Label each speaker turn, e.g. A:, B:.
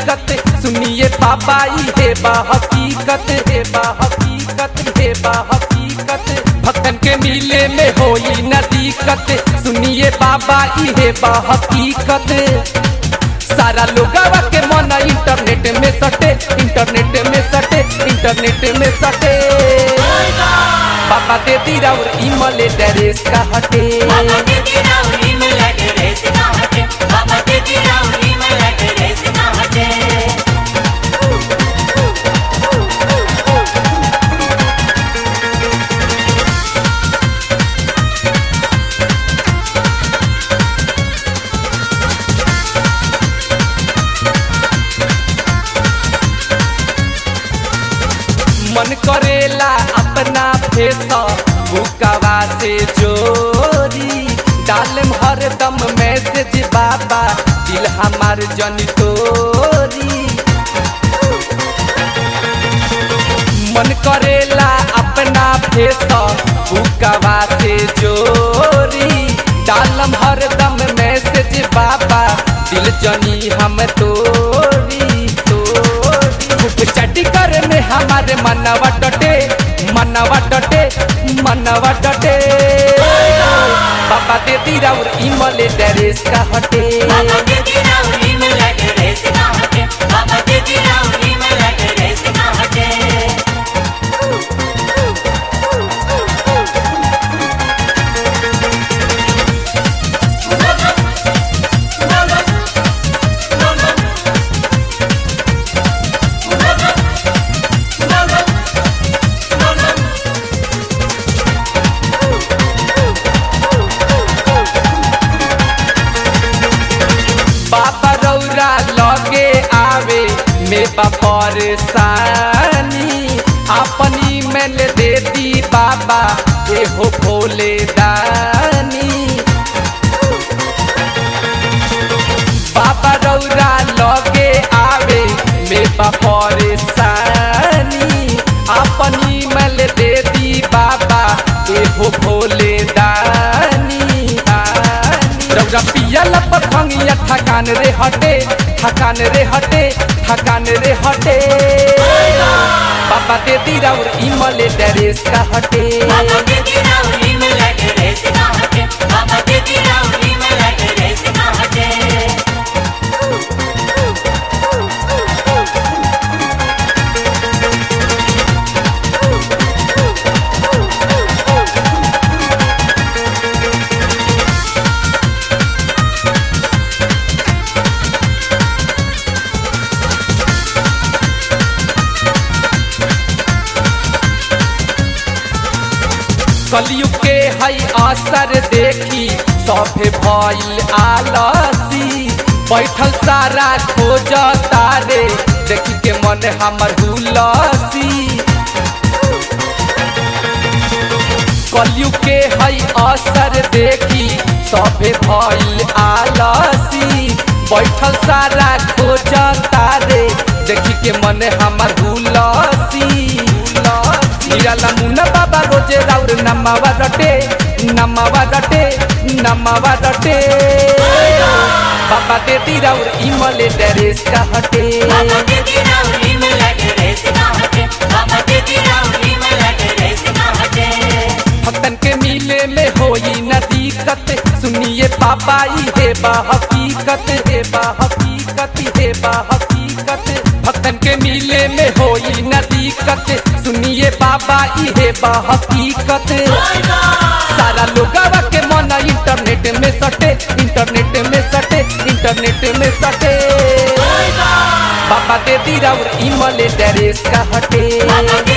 A: दिक्कत सुनिए बाबा ये बा हकीकत हे बा हकीकत हे बा हकीकत भक्तन के मिले में होई न दिक्कत सुनिए बाबा ये बा हकीकत सारा लोगवा के मन इंटरनेट में सटे इंटरनेट में सटे इंटरनेट में सटे बाबा दे दी राउर ईमेल एड्रेस का हटे
B: बाबा दे दी राउर ईमेल एड्रेस का हटे बाबा दे दी राउर ईमेल एड्रेस का हटे
A: मन करेला अपना फेसा बुकवा से जोरी डालम हरदम मैसेज बाबा दिल हमार जन तोरी मन करेला अपना फेसा बुकवा से जोरी डालम हरदम मैसेज बाबा दिल जनी हम तोरी चटी करे में हमारे मनवा डटे मनवा डटे मनवा डटे बाबा दे दी राउर ईमेल एड्रेस का हटे
B: बाबा दे दी राउर ईमेल एड्रेस का हटे बाबा दे दी राउर ईमेल एड्रेस का हटे
A: बाबा रौरा लगे आवे में परेशानी अपनी ईमेल दे दी बाबा हो भोले दानी बाबा रौरा लगे आवे में परेशानी अपनी ईमेल दे दी बाबा हो भोले दानी रौरा पियल पखंगिया थकान रे हटे थकान रे हटे थकान रे हटे बाबा दे दी राउर ईमेल एड्रेस का हटे
B: बाबा दे दी राउर ईमेल एड्रेस का हटे बाबा दे दी राउर ईमेल एड्रेस का हटे
A: कलयुग के हई असर देखी सभे भइल आलसी बैठल सारा खोज तारे देखी के मन हमर हुलसी कलयुग के हई असर देखी सभे भइल आलसी बैठल सारा खोज तारे देखी के मन हमर हुलसी निराला मुन्ना बाबा रोजे राउर नमावा रटे नमावा रटे नमावा रटे बाबा दे दी राउर ईमेल एड्रेस का हटे
B: बाबा दे दी राउर ईमेल एड्रेस का हटे बाबा दे दी राउर ईमेल एड्रेस का हटे
A: भक्तन के मिले में होई न दिक्कत सुनिए बाबा ये बा हकीकत हे बा हकीकत हे बा हकीकत भक्तन के मिले में होई न दिक्कत सुनिए बाबा ये बा हकीकत सारा लोगवा के मन इंटरनेट में सटे इंटरनेट में सटे इंटरनेट में सटे बाबा दे दी राउर ईमेल एड्रेस का हटे
B: बाबा